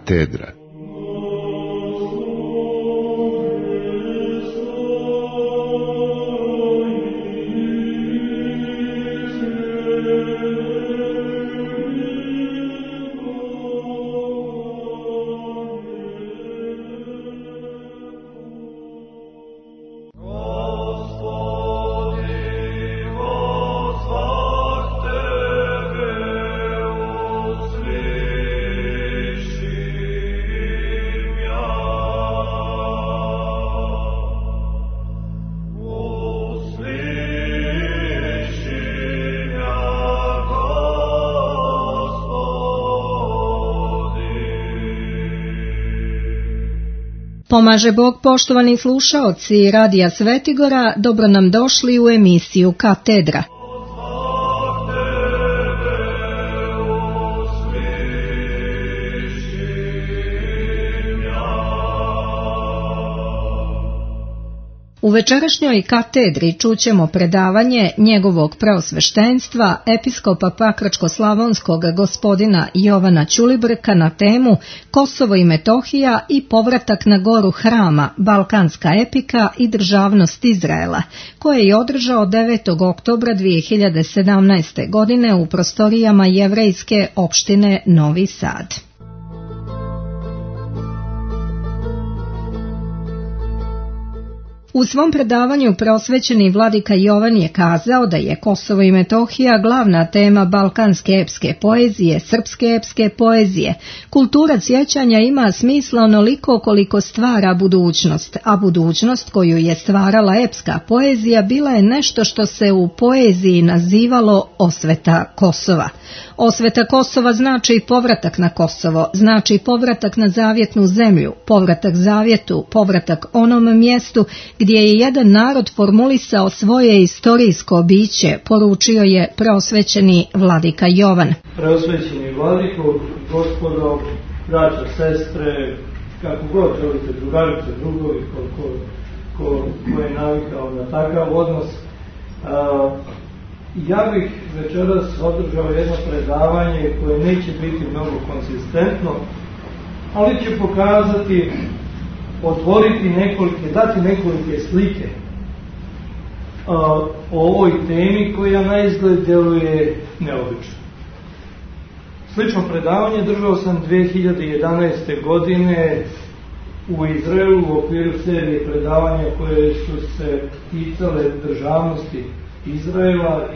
Katedra. Pomaže Bog, poštovani slušaoci Radija Svetigora, dobro nam došli u emisiju Katedra. U večerašnjoj katedri čućemo predavanje njegovog preosveštenstva, episkopa Pakračko-slavonskog gospodina Jovana Ćulibrka na temu Kosovo i Metohija i povratak na goru Hrama, balkanska epika i državnost Izraela, koje je održao 9. oktobra 2017. godine u prostorijama jevrejske opštine Novi Sad. U svom predavanju preosvećeni vladika Jovan je kazao da je Kosovo i Metohija glavna tema balkanske epske poezije, srpske epske poezije. Kultura sjećanja ima smisla onoliko koliko stvara budućnost, a budućnost koju je stvarala epska poezija bila je nešto što se u poeziji nazivalo osveta Kosova. Osveta Kosova znači povratak na Kosovo, znači povratak na zavjetnu zemlju, povratak zavjetu, povratak onom mjestu gdje je jedan narod formulisao svoje istorijsko biće, poručio je preosvećeni vladika Jovan. Preosvećeni vladiko, gospodo, braća, sestre, kako god želite, drugarice, drugovi, ko je navikao na takav odnos, ja bih večeras održao jedno predavanje koje neće biti mnogo konsistentno, ali će pokazati, dati nekolike slike o ovoj temi koja na izgled djeluje neobično. Slično predavanje držao sam 2011. godine u Izraelu u okviru serije predavanja koje su se ticale državnosti Izraela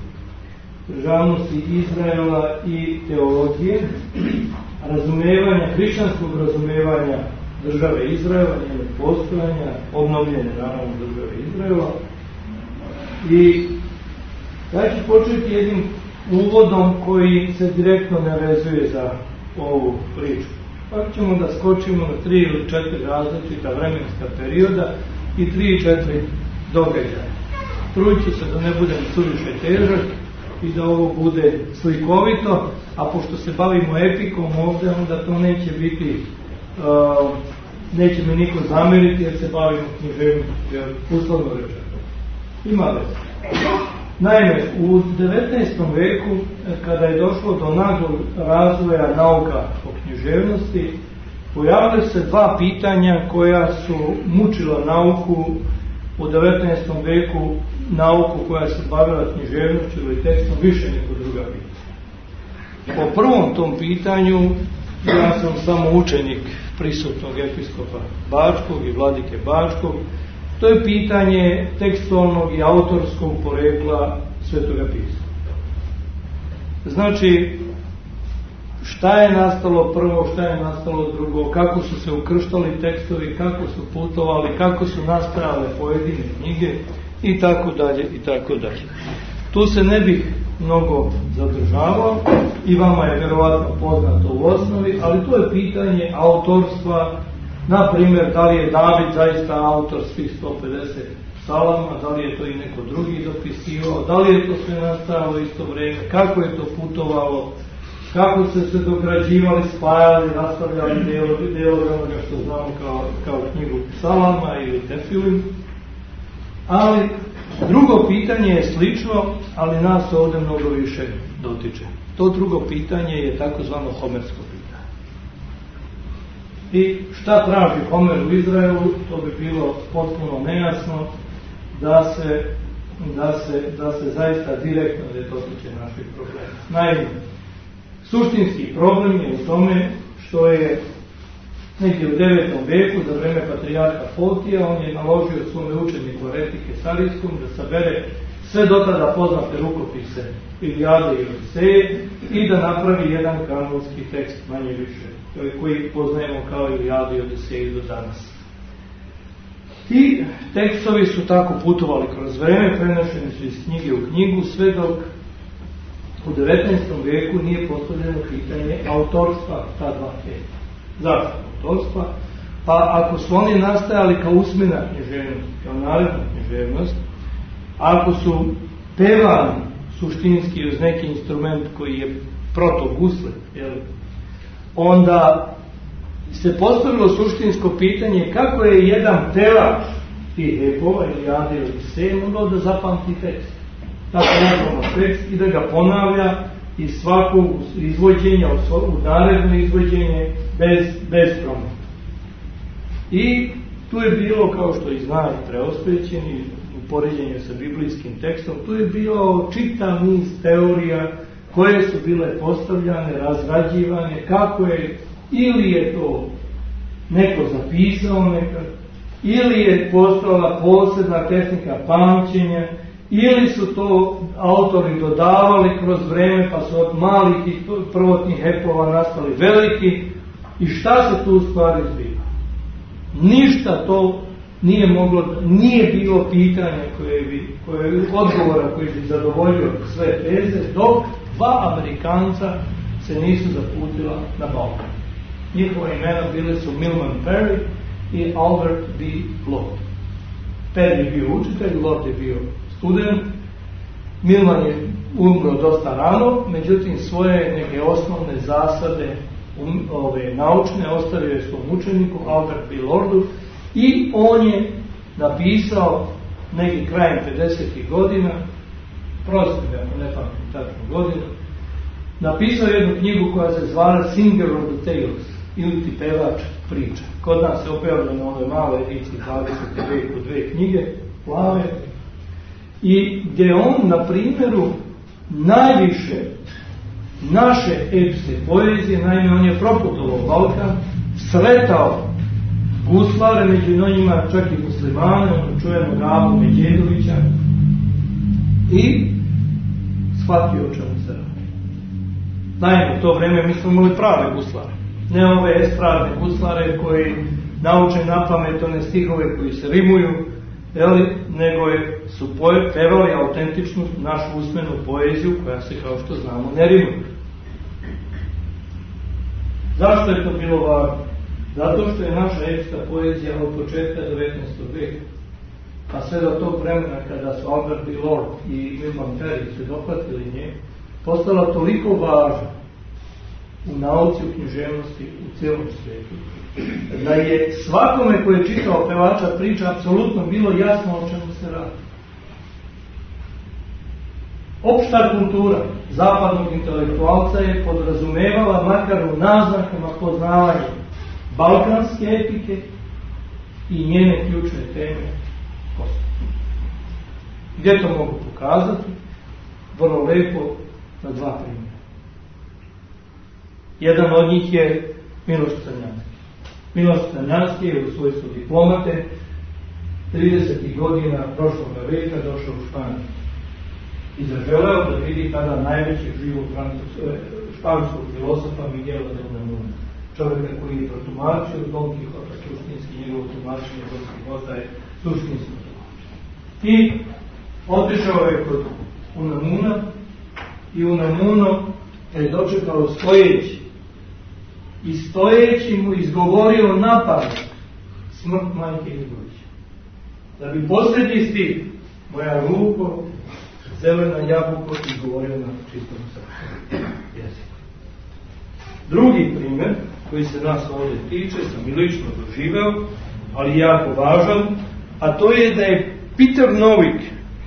i teologije, hrišćanskog razumevanja države Izraela, njene postojanja, obnovljene naravno države Izraela. I ja ću početi jednim uvodom koji se direktno ne vezuje za ovu priču. Pa ćemo da skočimo na 3 ili 4 različita vremenska perioda i 3 i 4 događaja. Trudit ću se da ne budem suviše težak i da ovo bude slikovito, a pošto se bavimo epikom ovdje, onda to neće biti, neće mi niko zameriti jer se bavimo književnošću, uslovno rečeno. Ima veze. Naime, u 19. veku, kada je došlo do naglog razvoja nauka o književnosti, pojavile se 2 pitanja koja su mučila nauku u 19. veku, nauku koja se bavila književnošću ili tekstom više nego druga pitanja. Po prvom tom pitanju, ja sam samo učenik prisutnog episkopa Bačkog i vladike Bačkog, to je pitanje tekstualnog i autorskog porekla Svetoga pisma. Znači, šta je nastalo prvo, šta je nastalo drugo, kako su se ukrštali tekstovi, kako su putovali, kako su nastajale pojedine knjige i tako dalje i tako dalje. Tu se ne bih mnogo zadržavao i vama je vjerovatno poznato u osnovi, ali to je pitanje autorstva. Na primjer, da li je David zaista autor svih 150 psalama, da li je to i neko drugi dopisivao, da li je to sve nastajalo isto vrijeme, kako je to putovalo, kako se dograđivali, spajali, nastavljali delove onoga što znamo kao knjigu psalama ili tefilim. Ali drugo pitanje je slično, ali nas ovdje mnogo više dotiče. To drugo pitanje je takozvano homersko pitanje. I šta traži Homer u Izraelu, to bi bilo potpuno nejasno da se zaista direktno ne dotiče naših problema. Naime, suštinski problem je u tome što je negdje u 9. veku, za vreme patrijarha Fotija, on je naložio svome učeniku Eretike Sarijskom da sabere sve do tada poznate rukopise Ilijade i Odiseje i da napravi jedan kanonski tekst, manje više, koji poznajemo kao Ilijadu i Odiseju do danas. Ti tekstovi su tako putovali kroz vreme, prenošeni su iz knjige u knjigu, sve dok u 19. veku nije postavljeno pitanje autorstva ta dva teksta. Zašto autorstva? Pa ako su oni nastajali kao usmena književnost, kao naredna književnost, ako su pevani suštinski uz neki instrument koji je protogusle, onda se postavilo suštinsko pitanje kako je jedan pevač tih epova ili Ilijade ili Odiseje mogao da zapamti tekst. Tako nazvamo tekst i da ga ponavlja iz svakog izvođenja u naredno izvođenje bez promjena. I tu je bilo, kao što i zna i preosvećeni u poređenju sa biblijskim tekstom, tu je bilo čitav niz teorija koje su bile postavljane, razrađivane, kako je, ili je to neko zapisao nekad, ili je postojala posebna tehnika pamćenja, ili su to autori dodavali kroz vreme, pa su od malih tih prvotnih epova nastali veliki. I šta se tu u stvari zbiva? Ništa to nije bilo pitanja odgovora koji bi zadovoljio sve teze, dok dva Amerikanca se nisu zaputila na Balkan. Njihova imena bile su Milman Parry i Albert B. Lord. Parry je bio učitelj, Lord je bio student. Milman je umro dosta rano, međutim svoje neke osnovne zasade naučne ostavio je svom učeniku Albert B. Lordu i on je napisao neki krajem 50. godina, prosim ako ne pamtim tačnu godinu, napisao jednu knjigu koja se zvala Singer of the Tales, ili ti pevač priča. Kod nas se opevalo na onoj maloj ediciji 20. veku dve knjige, plave, i gdje on na primjeru najviše naše epske poezije, naime on je proputovao Balkan, sretao guslare, među njima čak i muslimane, ono čujemo Gavu Međedovića, i shvatio o čemu se radi. Naime, u to vreme mi smo imali prave guslare, ne ove estradne guslare koji nauče na pamet one stihove koji se rimuju, nego su pevali autentičnu našu usmenu poeziju koja se, kao što znamo, ne rimuje. Zašto je to bilo važno? Zato što je naša epska poezija od početka 19. veka, a sve do tog vremena kada su Albert B. Lord i Milman Parry se dohvatili nje, postala toliko važna u nauci, u književnosti, u cijelom svijetu, da je svakome koji je čitao pevača priča apsolutno bilo jasno o čemu se radi. Opšta kultura zapadnog intelektualca je podrazumevala makar u naznakama poznavanja balkanske epike i njene ključne teme Kosova. Gdje to mogu pokazati? Vrlo lepo na dva primjera. Jedan od njih je Miloš Crnjanski. Miloš Crnjanski je u svojstvu diplomate 30. godina prošlog veka došao u Španiju i zaželeo da vidi tada najvećeg živog španskog filozofa Miguela de Unamuno, čovjeka koji je protumačio Don Quixota, suštinski njegovo tumačenje Don Quixota je suštinski tumačenje. I otišao je kod Unamuna i Unamuno je dočekao stojeći i stojeći mu izgovorio na pamet smrt majke Izgorića. Da bi posljednji stih moja ruko, zelena jabuko, izgovorio na čistom srpskom jeziku. Drugi primjer koji se nas ovdje tiče, sam i lično doživeo, ali jako važan, a to je da je Peter Novik,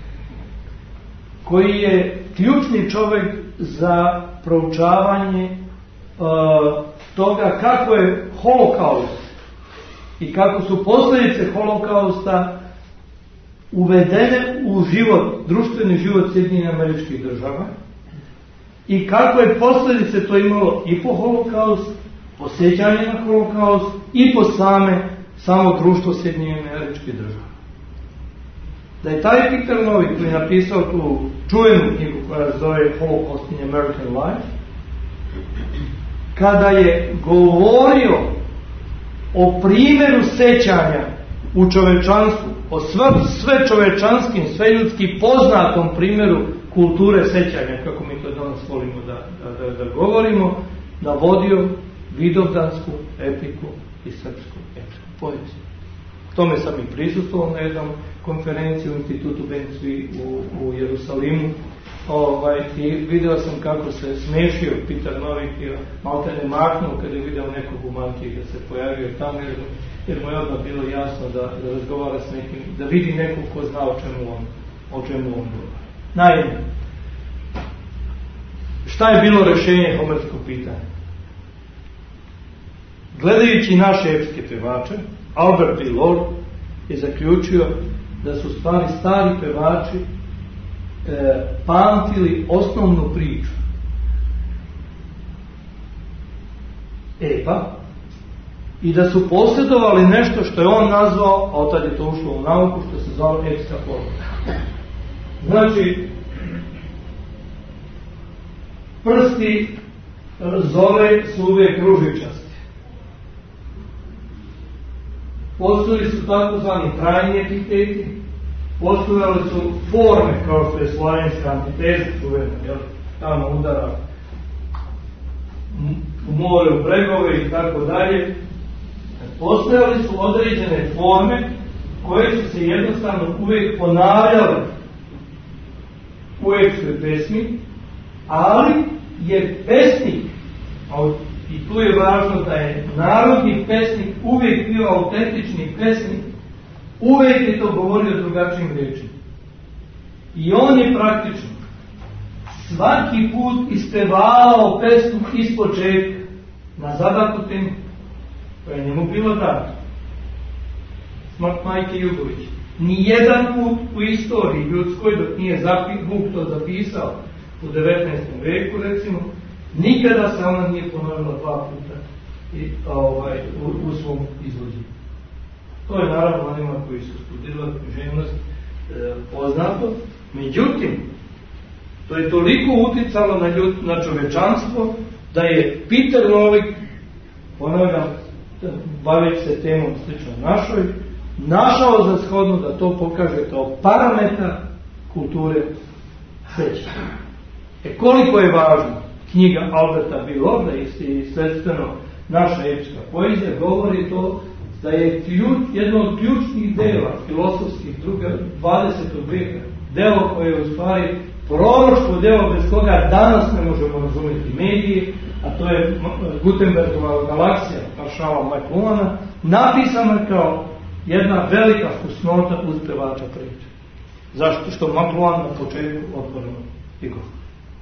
koji je ključni čovjek za proučavanje toga kako je holokaust i kako su posljedice holokausta uvedene u život, društveni život Sjedinjenih Američkih Država i kako je posljedice to imalo i po holokaust, po sjećanje na holokaust i po samo društvo Sjedinjenih Američkih Država. Da je taj Peter Novick koji je napisao tu čuvenu knjigu koja se zove Holocaust in American Life, kada je govorio o primjeru sećanja u čovečanstvu, o sve čovečanskim, sve ljudski poznatom primjeru kulture sećanja, kako mi to danas volimo da govorimo, navodio vidovdansku epiku i srpsku epiku poeziju. Tome sam i prisustvovao na jednom konferenciji u Institutu Benci u Jerusalimu. I vidio sam kako se smešio Peter Novick i maltene maknuo kada je video nekog u mantiji da se pojavio tamo, jer mu je odmah bilo jasno da razgovara s nekim, da vidi nekog ko zna o čemu on govori. Naime, šta je bilo rješenje homerskog pitanja? Gledajući naše epske pevače, Albert B. Lord je zaključio da su stari pevači pamtili osnovnu priču epa i da su posjedovali nešto što je on nazvao, a od tad je to ušlo u nauku, što se zove epska forma. Znači, prsti zove su uvijek ružičasti. Postojali su takozvani trajni epiteti, postojali su forme kao što je slavenska antiteza čuvena, tamo udara u more, u bregove i tako dalje. Postojali su određene forme koje su se jednostavno uvijek ponavljale u epskoj pesmi, ali je pesnik, i tu je važno da je narodni pesnik uvijek bio autentični pesnik, uvijek je to govorio drugačijim riječima. I on je praktično svaki put ispevao pesmu ispočetka na zadatu temu koja je njemu bila data. Smrt majke Jugović. Nijedan put u istoriji ljudskoj, dok nije Vuk to zapisao u 19. veku recimo, nikada se ona nije ponovila dva puta u svom izvođenju. To je naravno onima koji su studirali književnost poznato. Međutim, to je toliko uticalo na čovečanstvo da je Peter Novick, ponavljam, baveći se temom slično našoj, našao za shodno da to pokaže kao parametar kulture sećanja. Koliko je važno knjiga Alberta B. Lorda i sledstveno naša epska poezija govori to da je jedno od ključnih dela filosofskih 20. vijeka, delo koje je u stvari proročko delo bez koga danas ne možemo razumjeti medije, a to je Gutenbergova galaksija Maršala McLuhana, napisana kao jedna velika fusnota uz pevača priče. Zašto? Što McLuhan na početku otvoreno i govori.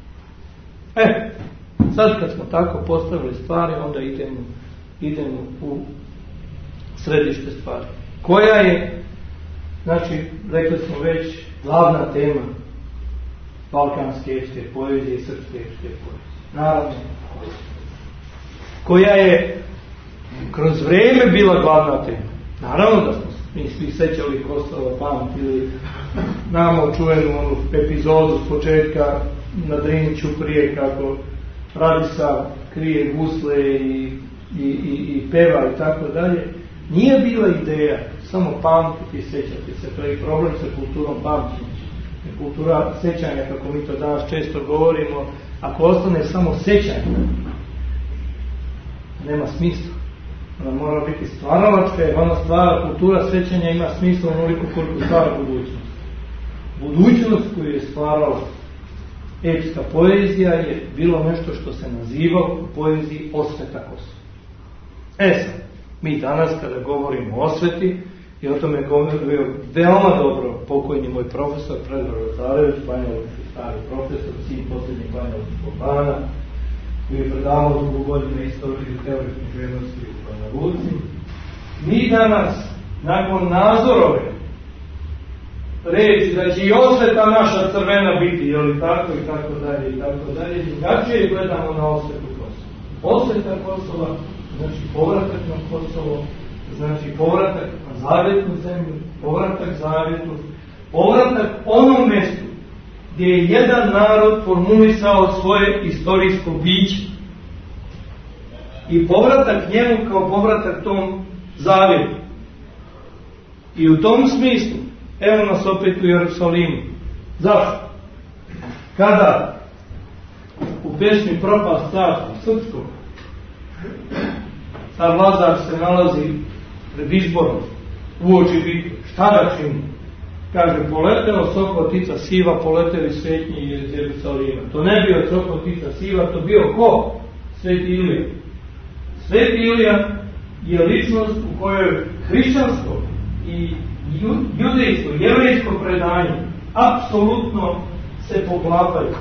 Sad kad smo tako postavili stvari, onda idemo u središte stvari. Koja je, znači, rekli smo već, glavna tema balkanske epske poezije i srpske epske poezije? Naravno, koja je kroz vrijeme bila glavna tema. Naravno da smo mi svi sećali Kostova, pamtili, znamo čuvenu onu epizodu s početka na Driniću prije kako Radisa krije gusle i peva i tako dalje. Nije bila ideja samo pamtiti i sećati se, to je i problem sa kulturom pamćenja. Kultura sećanja, kako mi to danas često govorimo, ako ostane samo sećanje, nema smisla. Ona mora biti stvaralačka, jer ona stvara, kultura sećanja ima smisla onoliko koliko stvara budućnost. Budućnost koju je stvarala epska poezija je bilo nešto što se nazivalo u poeziji osveta Kosova. Sad, mi danas kada govorimo o osveti, i o tome govorio veoma dobro pokojni moj profesor Predrag Rozarević, banjalučki stari profesor, sin posljednjeg banjalučkog bana, koji je predavao dugo godine istoriju teorije književnosti u Banja Luci. Mi danas, nakon Nazorove reći da će i osveta naša crvena biti, je li tako i tako dalje, drugačije gledamo na osvetu Kosova. Osveta Kosova znači povratak na Kosovo, znači povratak na zavjetnu zemlju, povratak zavjetu, povratak onom mjestu gdje je jedan narod formulisao svoje istorijsko biće i povratak njemu kao povratak tom zavjetu. I u tom smislu evo nas opet u Jerusalimu. Zašto? Kada u pjesmi Propast carstva srpskog car Lazar se nalazi pred izborom uoči bitke, šta da čini? Kaže, poletelo sokotica siva, poleteli svetnji iz Jerusalima. To ne bio sokotica siva, to bio ko? Sveti Ilija. Sveti Ilija je ličnost u kojoj hrišćanstvo i judejsko, jevrejsko predanje apsolutno se poklapaju.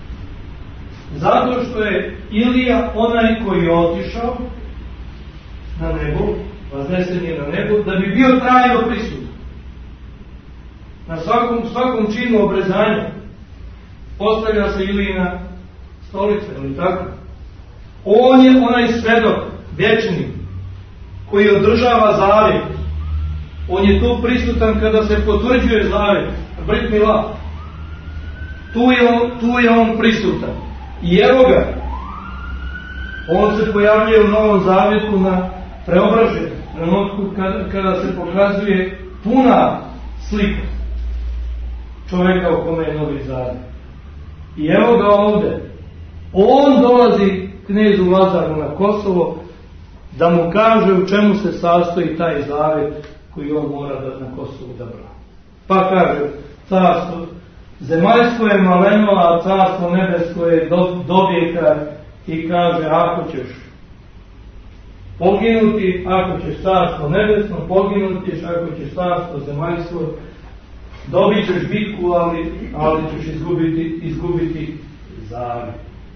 Zato što je Ilija onaj koji je otišao na nebo, vaznesen je na nebo, da bi bio trajno prisutan. Na svakom činu obrezanja postavlja se Ilijina stolica, ili tako? On je onaj svedok, vječni, koji održava zavjet. On je tu prisutan kada se potvrđuje zavjet, Brit Mila. Tu je on prisutan. I evo ga, on se pojavljuje u Novom zavjetu na preobraženju, trenutku kada se pokazuje puna slika čovjeka u kome je Novi zavjet. I evo ga ovdje, on dolazi knezu Lazaru na Kosovo da mu kaže u čemu se sastoji taj zavjet koji on mora da na Kosovu da brani. Pa kaže, carstvo zemaljsko je maleno, a carstvo nebesko je dovijeka, i kaže, ako ćeš poginuti, ako ćeš carstvo nebesno, poginuti ćeš, ako ćeš carstvo zemaljsko, dobit ćeš bitku, ali ćeš izgubiti zavjet.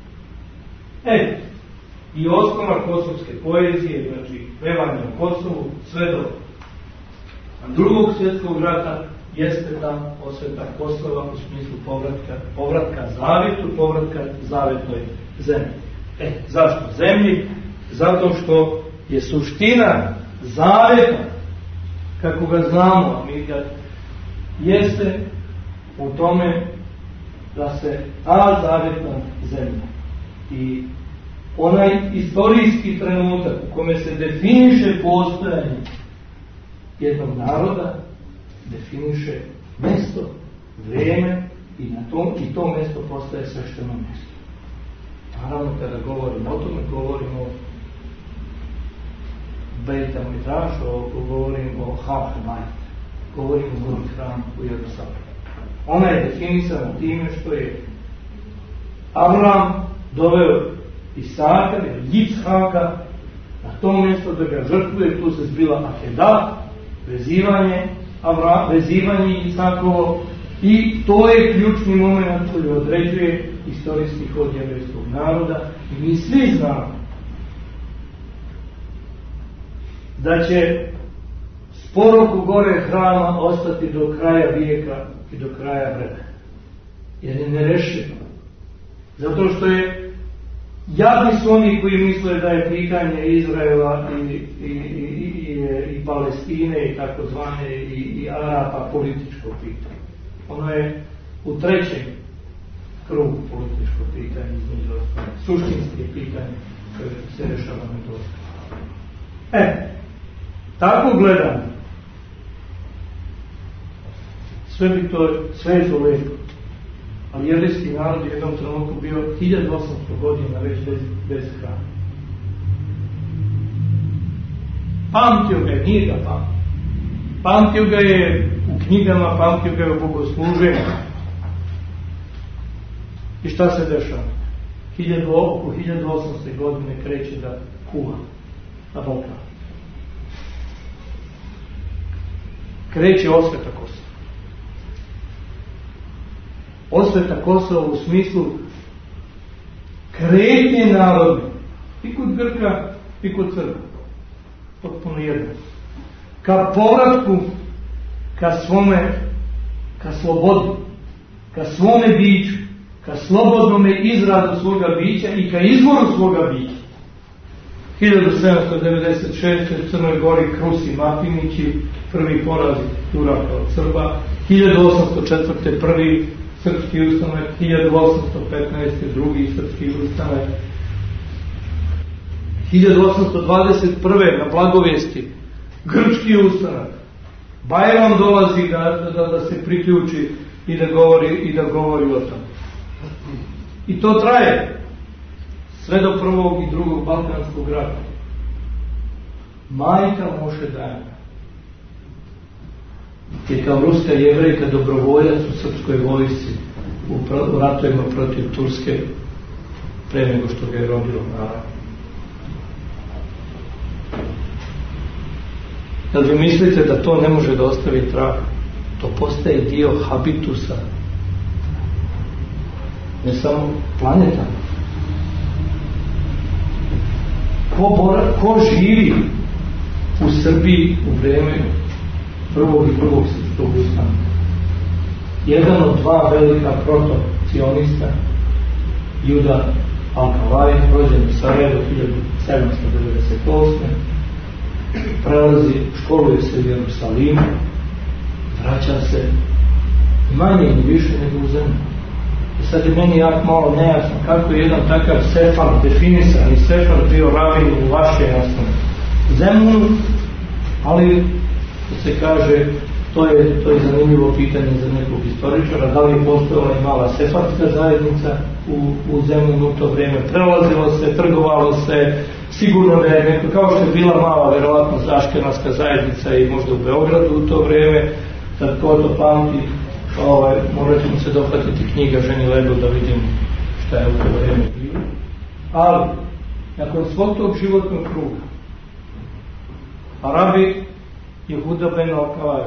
I osnova kosovske poezije, znači pevanje o Kosovu, sve do Drugog svjetskog rata, jeste ta osveta Kosova u smislu povratka zavjetu, povratka zavjetnoj zemlji. Zašto zemlji? Zato što je suština zavjeta, kako ga znamo, a mi ga jeste u tome da se ta zavjetna zemlja i onaj istorijski trenutak u kome se definiše postojanje jednog naroda, definiše mjesto, vrijeme i to mjesto postaje svešteno mjesto. Naravno, kada govorimo o tome, govorimo o Bejta Midrašu, govorimo o Hafemajt, govorimo o Gornji hram u Jerusalimu. Ona je definisana time što je Avram doveo Isaka ili Jichaka na to mjesto da ga žrtvuje. Tu se zbila akedat, vezivanje Isakovo, i to je ključni moment koji određuje istorijski hod jevrejskog naroda. I mi svi znamo da će spor oko gore hrama ostati do kraja vijeka i do kraja vremena, jer je nerešivo. Zato što je jadni su oni koji misle da je pitanje Izraela i Palestine i takozvane i Arapa političko pitanje. Ono je u trećem krugu političko pitanje, između ostalih, suštinske pitanje koje se rešava na to. Tako gledam. Sve je to lepo. Ali jevrejski narod je u jednom trenutku bio 1800 godina već bez hrane. Pamtio ga je, nije ga pamtio. Pamtio ga je u knjigama, pamtio ga je u bogosluženju. I šta se dešava? Oko 1800 godine kreće da kuha na Balkanu. Kreće osveta Kosova. Osveta Kosova u smislu kretnje narodne, i kod Grka i kod Srba, potpuno jedno, ka povratku, ka svome, ka slobodi, ka svome biću, ka slobodnome izrazu svoga bića i ka izvoru svoga bića. 1796. u Crnoj Gori Krusi Matinići, prvi poraz Turaka od Srba, 1804. prvi srpski ustanak, 1815. drugi srpski ustanak, 1821. na Blagovijesti grčki ustanak. Bajram dolazi da se priključi i da govori o tome. I to traje sve do prvog i drugog Balkanskog rata. Majka Moše Dajana je kao ruska jevrejka dobrovoljac u srpskoj vojsci u ratovima protiv Turske pre nego što ga je rodilo, naravno. Jel vi mislite da to ne može da ostavi trag? To postaje dio habitusa, ne samo planeta. Ko živi u Srbiji u vreme prvog i drugog srpskog ustana? Jedan od dva velika proto-cionista, Juda Alkalaj, rođen u Sarajevu 1798. prelazi, školuje se u Jerusalimu, vraća se manje i više nego u zemlju. I sad je meni malo nejasno kako je jedan takav sefar, definisani sefar, bio rabin u vaše jasnom zemlju, ali se kaže, to je zanimljivo pitanje za nekog historičara, da li je postojala i mala sefarska zajednica u zemlju u to vrijeme, prelazilo se, trgovalo se, sigurno da je neko, kao što je bila mala verovatno aškenaska zajednica i možda u Beogradu u to vrijeme, kad ko to pamti, morat ćemo se dohvatiti knjiga Ženi Lebu da vidimo šta je u to vrijeme bilo. Ali, nakon svog tog životnog kruga, Arabi Jehuda ben Alkalaj,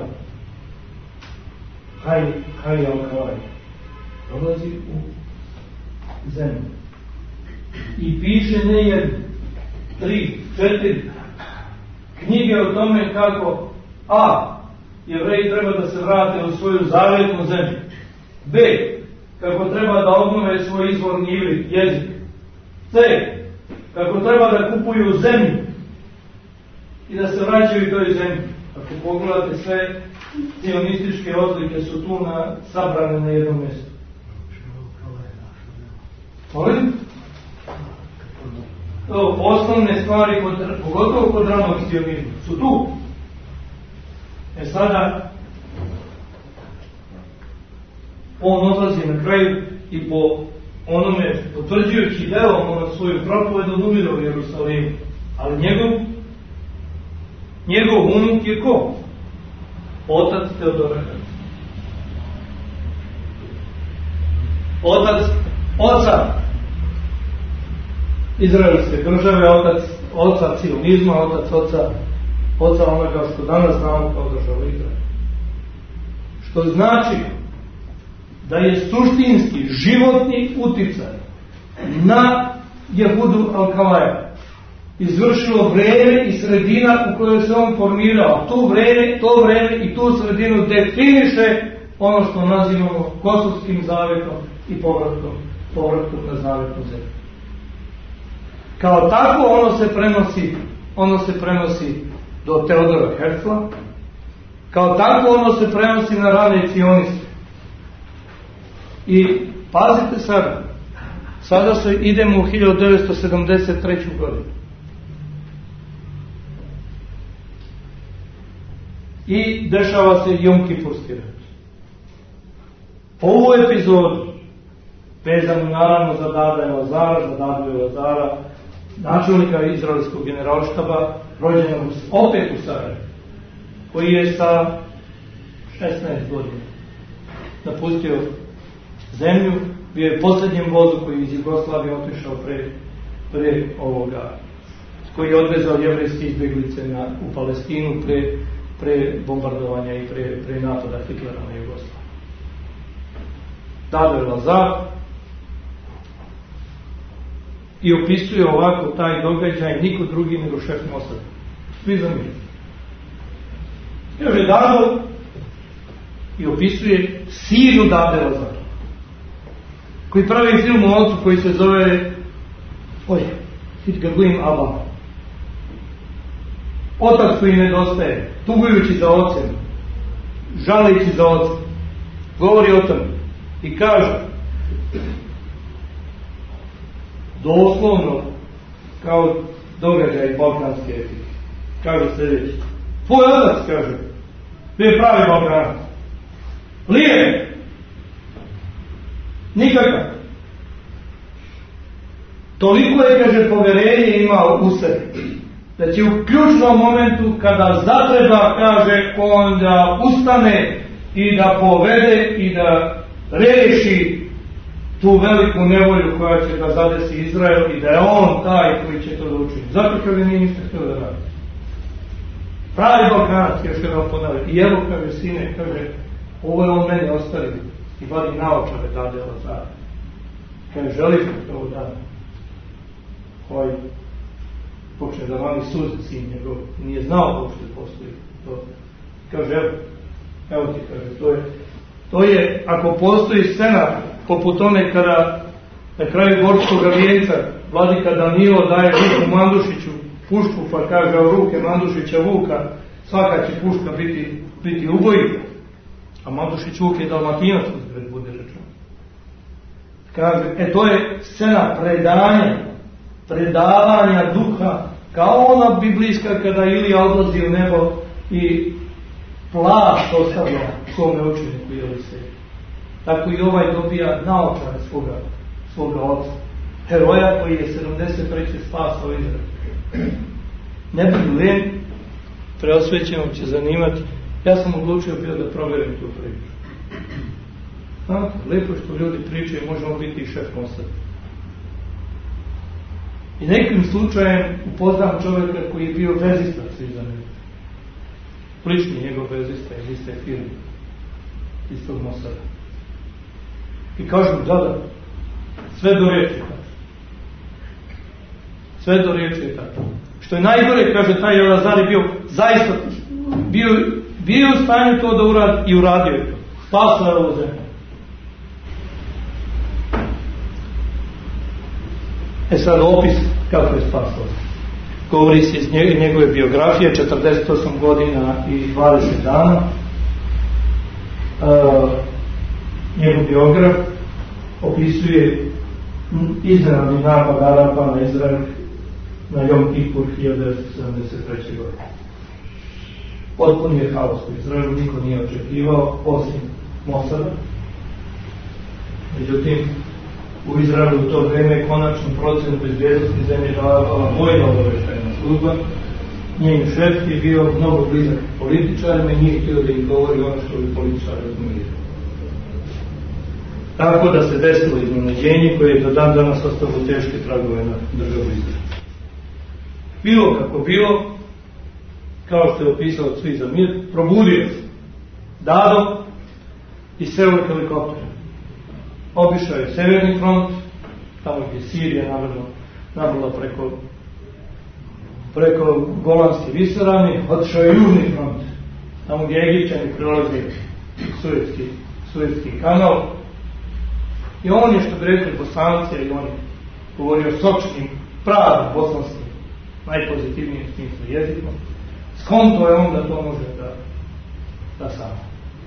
Haj Alkalaj, dolazi u zemlju i piše ne jednu, 3, 4 knjige o tome kako a. Jevreji treba da se vrate u svoju zavjetnu zemlju, b. kako treba da obnove svoj izvorni ivrit, jezik, c. kako treba da kupuju zemlju i da se vraćaju toj zemlji. Ako pogledate sve cionističke odlike su tu sabrane na jednom mjestu. Molim? Osnovne stvari, pogotovo kod ranog cionizma, su tu. Sada on odlazi na kraju i po onome, potvrđujući delom ono svoju propoved, odumire u Jerusalimu. Ali njegov unuk je ko? Otac Teodora Herzla. Otac oca izraelske države, oca cionizma, otac oca onoga što danas znamo kao država Izrael. Što znači da je suštinski životni uticaj na Jehudu Alkalaja izvršilo vreme i sredina u kojoj se on formirao. To vreme i tu sredinu definiše ono što nazivamo Kosovskim zavjetom i povratkom na zavjetnu zemlju. Kao tako ono se prenosi do Teodora Herzla, kao tako ono se prenosi na rane cioniste. I pazite sada idemo u 1973. godinu. I dešava se Jom Kipurski rat. Ovu epizodu, vezanu naravno za Dadu Elazara, načelnika izraelskog generalštaba, rođenog opet u Sarajevu, koji je sa 16 godina napustio zemlju, bio je posljednjem vozu koji iz Jugoslavije otišao pre ovoga, koji je odvezao jevrejske izbjeglice u Palestinu pre bombardovanja i pre napada Hitlera na Jugoslaviju. Dado Elazar i opisuje ovako taj događaj, niko drugi nego šef Mossada. Svi za mir. Kaže Dado i opisuje sinu Dade Lazara, koji pravi film o ocu koji se zove Hitgarguim Abba. Otac koji nedostaje, tugujući za ocem, žaleći za ocem, govori o tome i kaže doslovno kao događaj balkanske etike. Kaže sljedeći: tvoj otac, kaže, bio je pravi Balkanac, lijep, nikakav. Toliko je, kaže, poverenje imao u sebi, da će u ključnom momentu kada zatreba, kaže, on da ustane i da povede i da reši tu veliku nevolju koja će da zadesi Izrael i da je on taj koji će to da učini. Zato kaže nije ništa htio da radi. Pravi Balkanac, još jedan ponavlja. I evo, kaže, sine, kaže, ovo je on meni ostavio i vadi naočare Dade Lazara. Kaže, želiš mi to da počne da vani suze sin njegov, nije znao uopšte postoji to. Kaže, evo ti, kaže, to je, ako postoji scena poput one kada na kraju Gorskog vijenca vladika Danilo daje Vuku Mandušiću pušku, pa kaže u ruke Mandušića Vuka svaka će puška biti ubojita, a Mandušić Vuk je Dalmatinac, uzgled bude rečeno. Kaže, to je scena predavanja duha, kao ona biblijska kada Ilija odlazi u nebo i plašt ostavlja svome učeniku Eliseju. Tako i ovaj dobija naočare svoga oca, heroja koji je 73. spasao Izrael. Ne budu len, preosvećenom će zanimati. Ja sam odlučio bio da proverim tu priču. Lepo što ljudi pričaju, možemo biti i šef Mossada. I nekim slučajem upoznam čovjeka koji je bio vezista svi za njega. Plični njegov vezista iz iste firme, iz tog Mossada. I kažu, da, sve do riječi je tako. Sve do riječi je tako. Što je najgore, kaže, taj Lazar je bio zaista, bio u stanju to da uradi i uradio je to. Spasao je ovo zemlju. Sad opis kako je spasao. Govori se iz njegove biografije, 48 godina i 20 dana. Njegov biograf opisuje iznenadni napad Arapa na Izrael na Jom Kipur 1973. godine. Potpuni je haos u Izraelu, niko nije očekivao, osim Mossada. Međutim, u Izraelu u to vreme konačnu procenu bezbjednosti zemlje davala vojna obavještajna služba. Njen šef je bio mnogo blizak političarima i nije htio da im govori ono što bi političari razumijeli. Tako da se desilo iznenađenje koje je do dan danas ostalo teške tragove na državu Izraela. Bilo kako bilo, kao što je opisao Svi za mir, probudio se Dado i seo u helikopter. Obišao je severni front, tamo gdje Sirija nabrala preko Golanske visoravni, otišao je južni front, tamo gdje Egipćani prelazi Suetski kanal. I on je, što bi rekli Bosanci, i on je govorio sočnim, pravim bosanskim, najpozitivnijim smislu jezikom, skonto je on da to može da sam.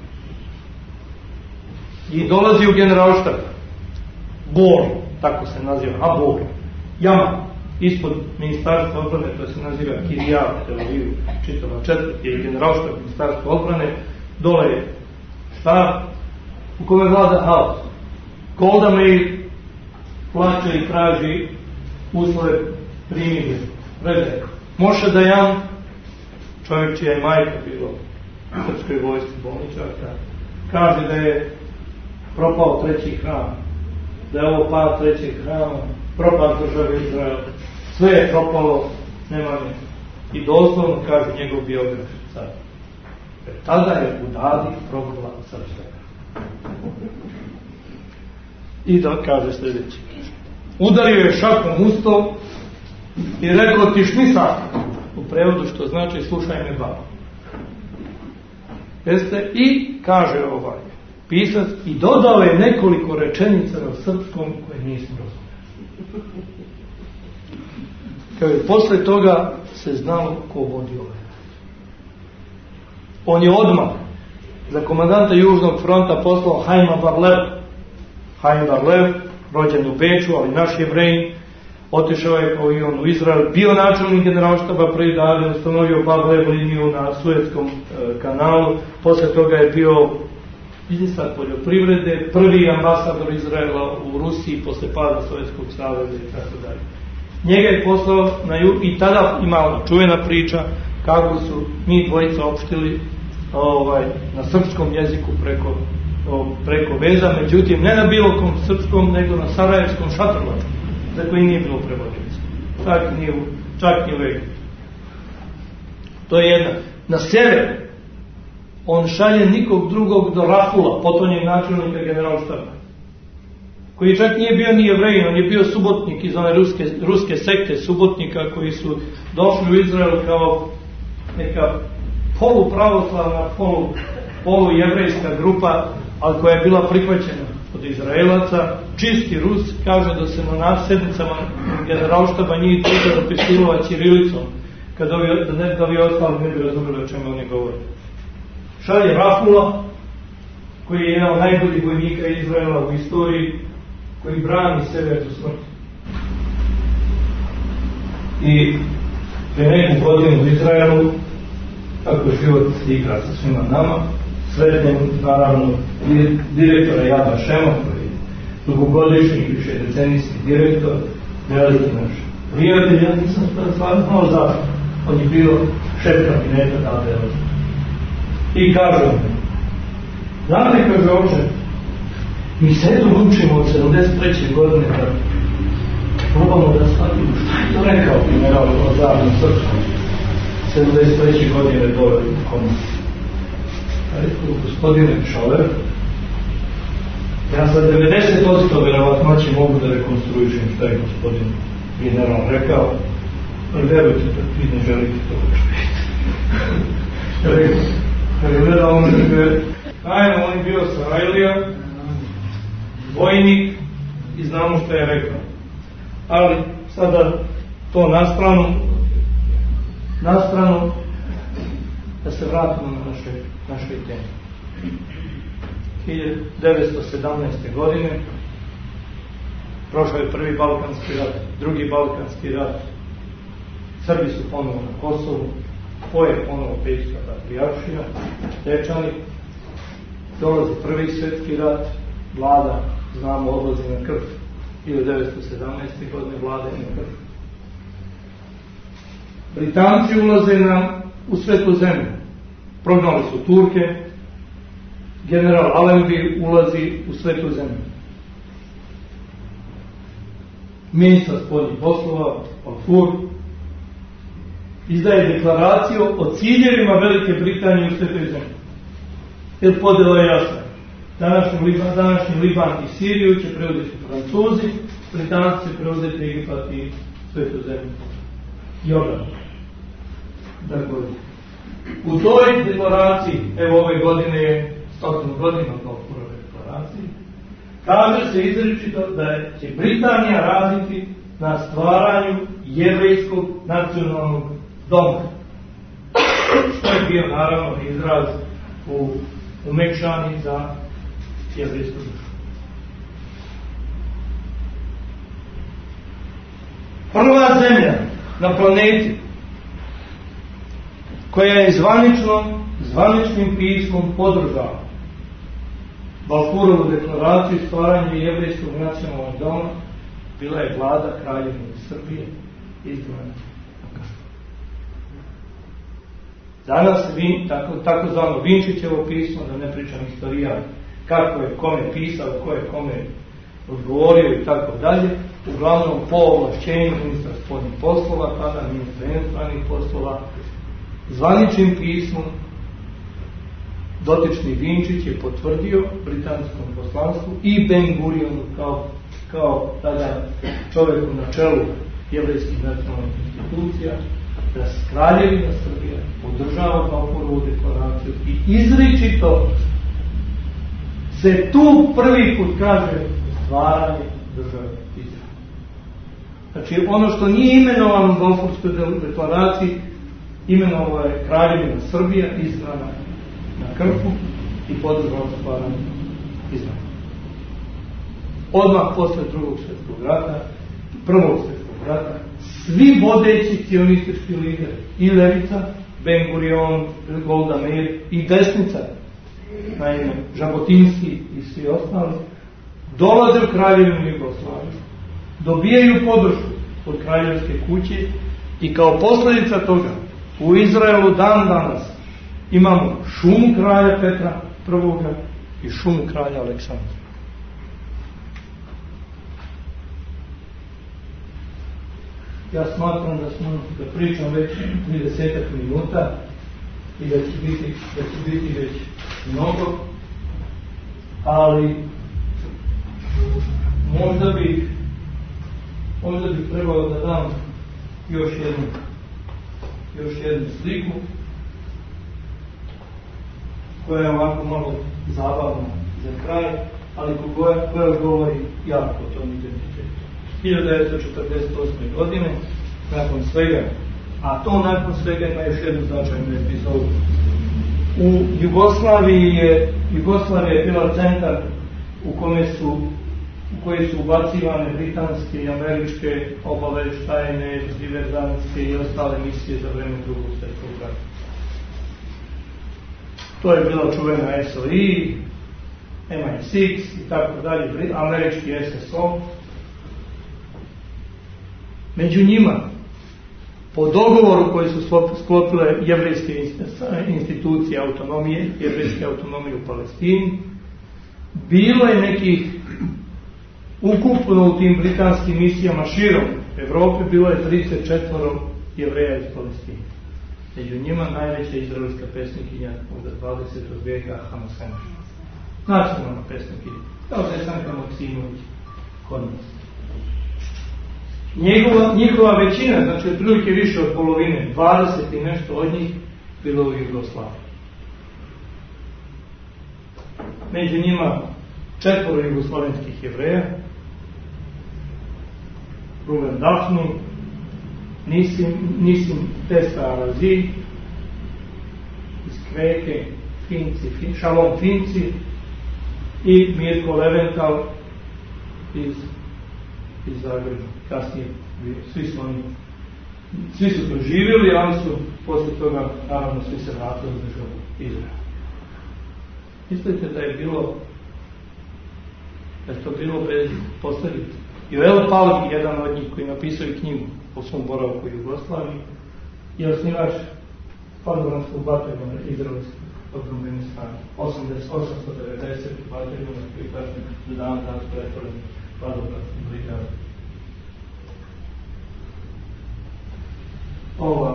I dolazi u generalštab Bor, tako se naziva, Bor, jama, ispod ministarstva odbrane, to se naziva Kirijat, Tel Aviv, čitava četvrt je generalštab ministarstva odbrane, dole je štab u kome vlada haos. Golda Meir plaća i traži uslove primjene, veze. Moša Dajan, čovjek čija je majka bila u srpskoj vojsci bolničarka, kaže da je propao treći hram, da je ovo pad trećeg hrama, propad države Izrael, sve je propalo, nema ne. I doslovno kaže njegov biograf sad. Tada je u Dadi probala srpska. I da kaže sljedeće. udario je šakom u stol i rekao ti šmisa, u prevodu što znači slušaj me babo. Jeste? I kaže pisac i dodao je nekoliko rečenica na srpskom koje nisam razumio. Kaže, posle toga se znalo ko vodi ovaj. On je odmah za komandanta Južnog fronta poslao Haima Barlev. Haim Barlev, rođen u Beču, ali naš Jevrej, otišao je kao i on u Izrael, bio načelnik generalštaba prvi dan, ustanovio Barlev liniju na Suetskom kanalu, posle toga je bio ministar poljoprivrede, prvi ambasador Izraela u Rusiji posle pada Sovjetskog saveza i tako dalje. Njega je poslao i tada ima čuvena priča kako su mi dvojica opštili na srpskom jeziku preko veza, međutim ne na bilo kom srpskom, nego na sarajevskom šatrvačkom, za koji nije bilo prevođenja. Čak ni u Egiptu. To je jedna. Na sever on šalje nikog drugog do Rafula, potonjeg načelnika generalštaba, koji čak nije bio ni Jevrej, on je bio subotnik iz one ruske sekte subotnika koji su došli u Izrael kao neka polupravoslavna, polujevrejska grupa, ali koja je bila prihvaćena od Izraelaca. Čisti Rus, kaže da se na sednicama generalštaba njih treba dopisivao ćirilicom, da bi ostali ne bi razumeli o čemu oni govore. Šalje Rafula, koji je jedan od najboljih vojnika Izraela u istoriji, koji brani sever do smrti. I pre neku godinu u Izraelu, kako život igra sa svima nama, sretnem naravno direktora Jad Vašema, koji je dugogodišnji, višedecenijski direktor, veliki naš prijatelj. Ja nisam stvarno znao zašto. On je bio šef kabineta tada. I kaže mi, znate, kaže oče, mi se jedno učimo od 73. godine da probamo da shvatimo šta je to rekao general Lazar na srpskom 73. godine dole u komisiji. Rekao, gospodine Šover, ja sa 90% verovatnoće mogu da rekonstruišem šta je gospodin general rekao, ali verujte da vi ne želite to da čujete. Kad je gledao on je bio Sarajlija, vojnik i znamo što je rekao. Ali sada to nastranu da se vratimo na našoj temi. 1917. godine prošao je prvi Balkanski rat, drugi Balkanski rat. Srbi su ponovo na Kosovu, poje ponovo Pećka patrijaršija, Dečani. Dolazi prvi svjetski rat, vlada, znamo, odlazi na krv. 1917. godine vlada je na krv. Britanci ulaze u svetu zemlju. Prognali su Turke, general Allenby ulazi u svetu zemlju. Ministar spoljnih poslova, Balfour, izdaje deklaraciju o ciljevima Velike Britanije u svetoj zemlji. Jer podela je jasna. Današnji Liban i Siriju će preuzeti Francuzi, Britanci će preuzeti Egipat i svetu zemlju. I obrano. Dakle, u toj deklaraciji, evo ove godine je 100 godina od Balfourove deklaraciji, kaže se izričito da će Britanija raditi na stvaranju jevrejskog nacionalnog doma. Što je bio naravno izraz umekšani za jevrejsku dušu. Prva zemlja na planeti koja je zvaničnim pismom podržala Balfourovu deklaraciju stvaranja jevrejskog nacionalnog doma bila je vlada Kraljevine Srbije izdvojena na Krstu. Danas takozvano Vinčićevo pismo, da ne pričam historija kako je kome pisao, ko je kome odgovorio i tako dalje, uglavnom po ovlašćenju ministra spoljnih poslova, tada ministra inostranih poslova, zvaničnim pismom dotični Vinčić je potvrdio britanskom poslanstvu i Ben Gurionu kao kao tada čovjeku na čelu jevrejskih nacionalnih institucija, da Kraljevina Srbija podržava Balfouru deklaraciju i izričito se tu prvi put kaže stvaranje države Izraela. Znači ono što nije imenovano u Balfourskoj deklaraciji, imenovano je Kraljevina Srbija, izdana na Krfu i podržala stvaranje Izraela. Odmah posle drugog svjetskog rata, prvog svjetskog rata, svi vodeći cionistički lideri, i levica, Ben Gurion, Golda Meir, i desnica, naime Žabotinski i svi ostali, dolaze u Kraljevinu Jugoslaviju, dobijaju podršku od kraljevske kuće i kao posljedica toga u Izraelu dan danas imamo šumu kralja Petra I i šumu kralja Aleksandra. Ja smatram da pričam već 30 minuta i da će biti već mnogo, ali možda bi trebalo da dam još jednu sliku koja je ovako malo zabavna za kraj, ali koja govori jako o tom identitetu. 1948. godine, nakon svega, a to nakon svega ima još jednu značajnu epizodu. U Jugoslavija je bila centar u koji su ubacivane britanske i američke obaveštajne, diverzantske i ostale misije za vreme Drugog svjetskog rata. To je bila čuvena SOI, MI6 i tako dalje, američki SSO. Među njima, po dogovoru koji su sklopile jevrejske institucije autonomije, jevrejske autonomije u Palestini, bilo je nekih ukupno u tim britanskim misijama širom Evrope, bilo je 34 Jevreja iz Palestine. Među njima najveća izraelska pesnikinja od 20. vijeka Hana Seneš. Nacionalna pesnikinja, kao da je Sanka Maksimović kod nas. Njihova većina, znači otprilike više od polovine, 20 i nešto od njih, bilo u Jugoslaviji. Među njima 4 jugoslovenskih Jevreja, Ruben Dafnu, Nisim Testa Arazi, iz Kveke, Šalom Finci i Mirko Levental iz Zagreba. Kasnije svi su preživjeli, ali su posle toga naravno svi se vratili u državu Izraela. Mislite da je to bilo bez posljedica? Joel Palgi, jedan od njih koji napisao i knjigu o svom boravku u Jugoslaviji, je osnivač Padoranskog bataljona izraelskog odbrambene snage. 890 bataljona koji kažem do dana danas pretvoren Padoranskog brigada. Ova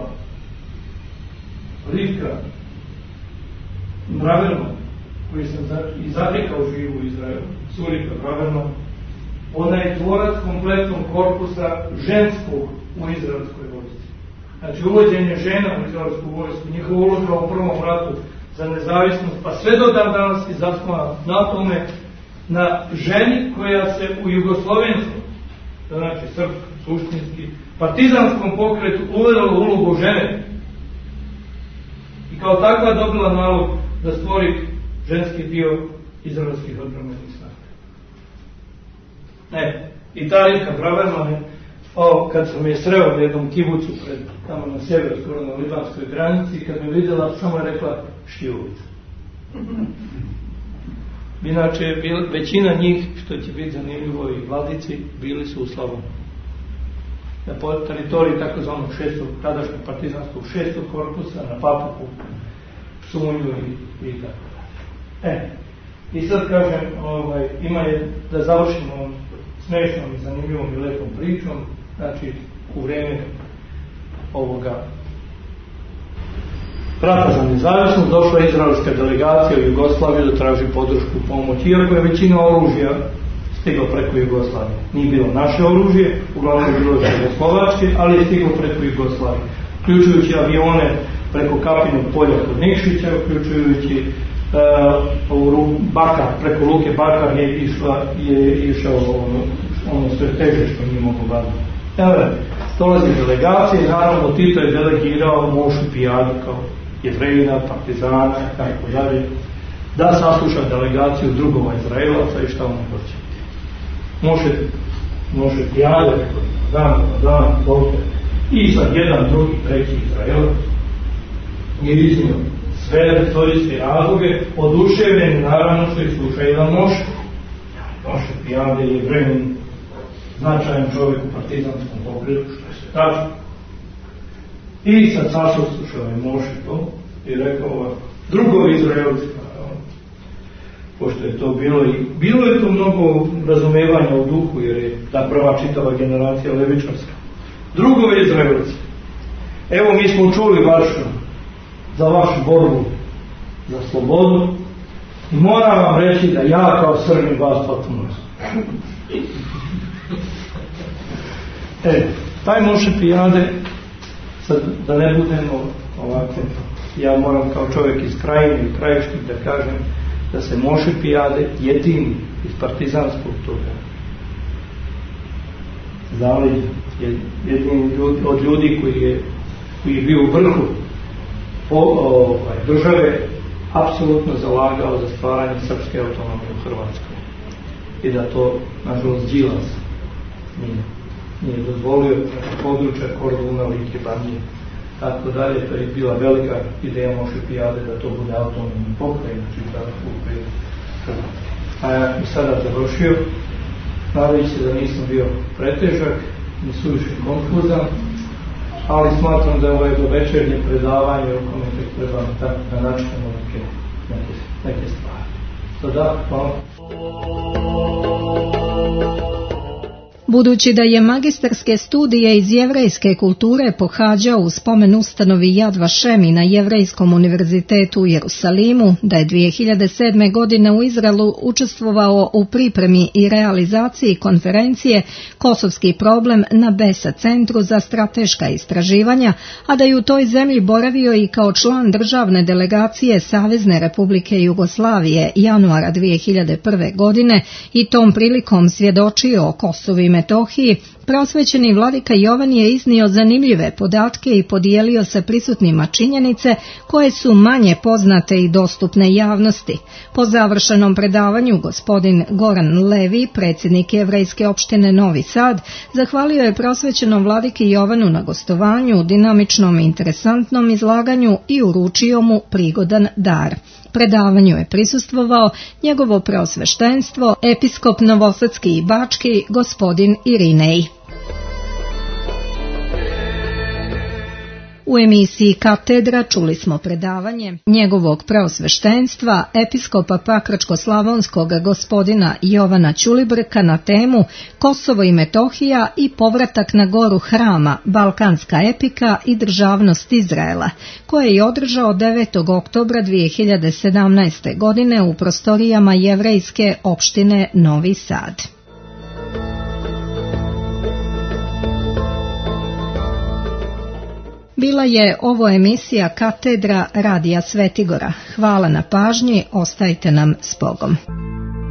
Rivka Braverman, koji sam i zatekao živu u Izraelu, Surika Braverman, ona je tvorac kompletnog korpusa ženskog u izraelskoj vojsci. Znači uvođenje žena u izraelsku vojsku, njihova uloga u prvom ratu za nezavisnost, pa sve do dan danas je zasnovana na tome, na ženi koja se u jugoslovenskom, znači srpskom, suštinski, partizanskom pokretu uvela ulogu žene i kao takva dobila nalog da stvori ženski dio izraelskih odbrambenih snaga. I ta Rivka Braverman, kad sam je sreo na jednom kibucu tamo na sjeveru, skoro na libanskoj granici, kad me vidjela, samo je rekla Štijovica. Inače, većina njih, što će biti zanimljivo i vladici, bili su u Slavoniji. Na teritoriji takozvanog tadašnjeg partizanskog 6. korpusa, na Papuku, Psunju i tako dalje. I sad kažem, da završimo ovom smešnom i zanimljivom i lepom pričom, znači u vrijeme ovoga rata za nezavisnost došla je izraelska delegacija u Jugoslaviju da traži podršku pomoći, iako je većina oružja stiglo preko Jugoslavije. Nije bilo naše oružje, uglavnom je bilo Jugoslovačke, ali je stiglo preko Jugoslavije. Uključujući avione preko Kapinog polja kod Nikšića, uključujući Bakar, preko Luke Bakar je išao ono sve teže što nije mogu baditi. Dolazi delegacije i naravno Tito je delegirao Mošu Pijadu kao Jevrejina, partizana i tako dalje, da sasluša delegaciju drugova Izraelaca i šta on hoće. Moše Pijade, dan, i sad jedan, drugi, treći Izraelac je iznio sve historijske razloge, oduševljeni naravno što je sluša jedan Moše. Moše Pijade je Jevrenin, značajan čovjek u partizanskom pokretu, što je sve tačno. I sad saslušao je Moše to i rekao ovako, drugovi Izraelci, pošto je to bilo je to mnogo razumevanja u duhu, jer je ta prva čitava generacija levičarska. Drugovi Izraelci, evo mi smo čuli za vašu borbu za slobodu i moram vam reći da ja kao Srbin vas potpuno. Taj Moše Pijade, sad da ne budemo ovako, ja moram kao čovjek iz Krajine i Krajiških da kažem da se Moše Pijade jedini iz partizanskog toga zaleđa, jedini od ljudi koji je bio u vrhu države, apsolutno zalagao za stvaranje srpske autonomije u Hrvatskoj. I da to, nažalost, Đilas nije dozvolio područja Korduna, Like, Banije, tako dalje. To je bila velika ideja Moše Pijade da to bude autonomni pokraj, čitava pokraj Hrvatske. A ja bi sada završio, nadajući se da nisam bio pretežak, ni suviše konfuzan, ali smatram da je ovo jedno večernje predavanje u kome tek treba da načinemo neke stvari. Sada, hvala. Budući da je magistarske studije iz jevrejske kulture pohađao u spomen ustanovi Yad Vashem na Jevrejskom univerzitetu u Jerusalimu, da je 2007. godine u Izraelu učestvovao u pripremi i realizaciji konferencije Kosovski problem na BESA centru za strateška istraživanja, a da je u toj zemlji boravio i kao član državne delegacije Savezne Republike Jugoslavije januara 2001. godine i tom prilikom svjedočio o Kosovu i Metohiji, prosvećeni vladika Jovan je iznio zanimljive podatke i podijelio sa prisutnima činjenice koje su manje poznate i dostupne javnosti. Po završenom predavanju gospodin Goran Levi, predsjednik Jevrejske opštine Novi Sad, zahvalio je prosvećenom vladiki Jovanu na gostovanju, dinamičnom i interesantnom izlaganju i uručio mu prigodan dar. Predavanju je prisustvovao njegovo preosveštenstvo, episkop Novosadski i Bački, gospodin Irinej. U emisiji Katedra čuli smo predavanje njegovog preosveštenstva, episkopa Pakračko-slavonskog gospodina Jovana Ćulibrka na temu Kosovo i Metohija i povratak na goru Hrama, balkanska epika i državnost Izraela, koje je održao 9. oktobra 2017. godine u prostorijama Jevrejske opštine Novi Sad. Bila je ovo emisija Katedra Radija Svetigora. Hvala na pažnji, ostajte nam s Bogom.